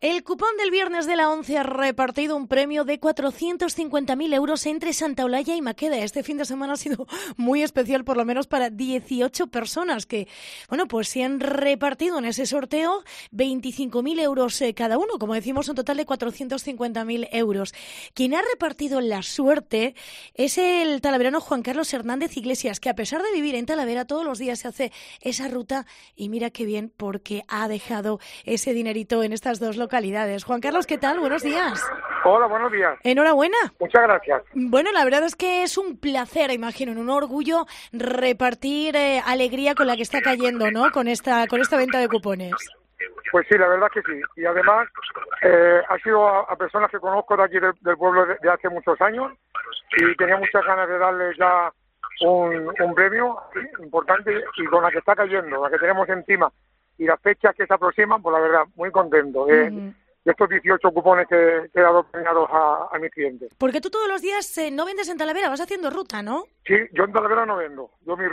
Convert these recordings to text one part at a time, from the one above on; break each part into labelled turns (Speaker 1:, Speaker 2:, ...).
Speaker 1: El cupón del viernes de la 11 ha repartido un premio de 450.000 euros entre Santa Olalla y Maqueda. Este fin de semana ha sido muy especial, por lo menos para 18 personas que, bueno, pues se han repartido en ese sorteo 25.000 euros cada uno, como decimos, un total de 450.000 euros. Quien ha repartido la suerte es el talaverano Juan Carlos Hernández Iglesias, que a pesar de vivir en Talavera todos los días se hace esa ruta y mira qué bien porque ha dejado ese dinerito en estas dos localidades. Juan Carlos, ¿qué tal? Buenos días.
Speaker 2: Hola, buenos días.
Speaker 1: Enhorabuena.
Speaker 2: Muchas gracias.
Speaker 1: Bueno, la verdad es que es un placer, imagino, un orgullo repartir alegría con la que está cayendo, ¿no? Con esta venta de cupones.
Speaker 2: Pues sí, la verdad que sí. Y además ha sido a personas que conozco de aquí del pueblo de hace muchos años y tenía muchas ganas de darles ya un premio importante y con la que está cayendo, la que tenemos encima y las fechas que se aproximan, pues la verdad, muy contento de estos 18 cupones que he dado premiados a mis clientes.
Speaker 1: Porque tú todos los días no vendes en Talavera, vas haciendo ruta, ¿no?
Speaker 2: Sí, yo en Talavera no vendo.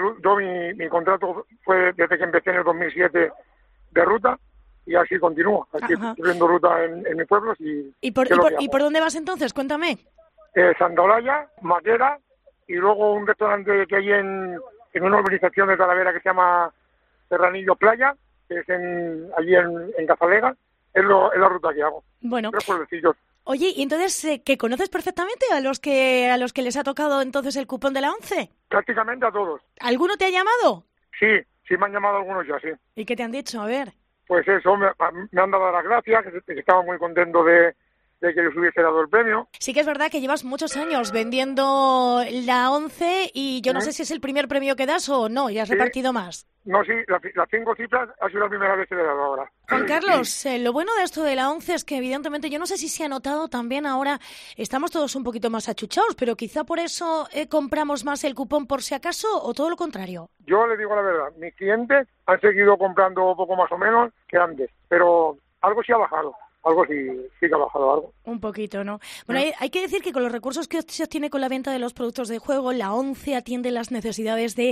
Speaker 2: Mi contrato fue desde que empecé en el 2007 de ruta y así continúo. Aquí haciendo ruta en mi pueblo.
Speaker 1: ¿Y por dónde vas entonces? Cuéntame.
Speaker 2: Santa Olalla, Maqueda y luego un restaurante que hay en una urbanización de Talavera que se llama Serranillo Playa, que es allí en Cazalega, es la ruta que hago.
Speaker 1: Bueno.
Speaker 2: 3 pueblecillos.
Speaker 1: Oye, ¿y entonces que conoces perfectamente a los que les ha tocado entonces el cupón de la 11?
Speaker 2: Prácticamente a todos.
Speaker 1: ¿Alguno te ha llamado?
Speaker 2: Sí me han llamado algunos ya, sí.
Speaker 1: ¿Y qué te han dicho? A ver.
Speaker 2: Pues eso, me han dado las gracias, que estaba muy contento de que les hubiese dado el premio.
Speaker 1: Sí que es verdad que llevas muchos años vendiendo la 11 y yo no sé si es el primer premio que das o no, y has repartido más.
Speaker 2: No, sí, las 5 cifras ha sido la primera vez que le he dado ahora.
Speaker 1: Juan Carlos, lo bueno de esto de la 11 es que evidentemente, yo no sé si se ha notado también ahora, estamos todos un poquito más achuchados, pero quizá por eso compramos más el cupón por si acaso o todo lo contrario.
Speaker 2: Yo le digo la verdad, mis clientes han seguido comprando poco más o menos que antes, pero algo sí ha bajado. Algo sí que ha bajado algo.
Speaker 1: Un poquito, ¿no? Bueno, hay que decir que con los recursos que se obtiene con la venta de los productos de juego, la 11 atiende las necesidades de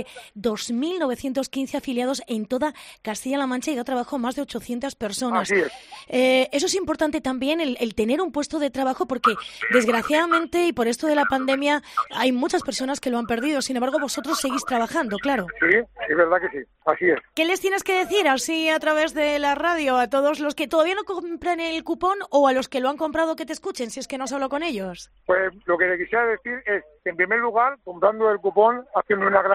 Speaker 1: 2.915 afiliados en toda Castilla-La Mancha y da trabajo a más de 800 personas.
Speaker 2: Así es.
Speaker 1: Eso es importante también, el tener un puesto de trabajo, porque desgraciadamente y por esto de la pandemia hay muchas personas que lo han perdido. Sin embargo, vosotros seguís trabajando, claro.
Speaker 2: Sí, es verdad que sí. Así es.
Speaker 1: ¿Qué les tienes que decir así a través de la radio a todos los que todavía no compran el cupón o a los que lo han comprado que te escuchen, si es que no has hablado con ellos?
Speaker 2: Pues lo que le quisiera decir es que, en primer lugar, comprando el cupón, haciendo una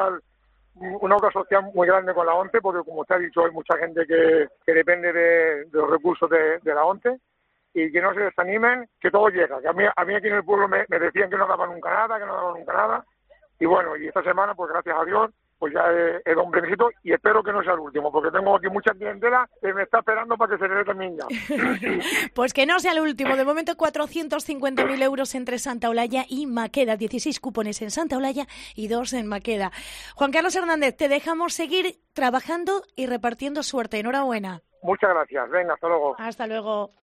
Speaker 2: obra social muy grande con la ONCE, porque como te ha dicho, hay mucha gente que depende de los recursos de la ONCE, y que no se desanimen, que todo llega. Que a mí aquí en el pueblo me decían que no daba nunca nada, y bueno, y esta semana, pues gracias a Dios, pues ya he dado un premio y espero que no sea el último, porque tengo aquí mucha clientela que me está esperando para que se le dé también ya.
Speaker 1: Pues que no sea el último. De momento 450.000 euros entre Santa Olalla y Maqueda. 16 cupones en Santa Olalla y 2 en Maqueda. Juan Carlos Hernández, te dejamos seguir trabajando y repartiendo suerte. Enhorabuena.
Speaker 2: Muchas gracias. Venga, hasta luego.
Speaker 1: Hasta luego.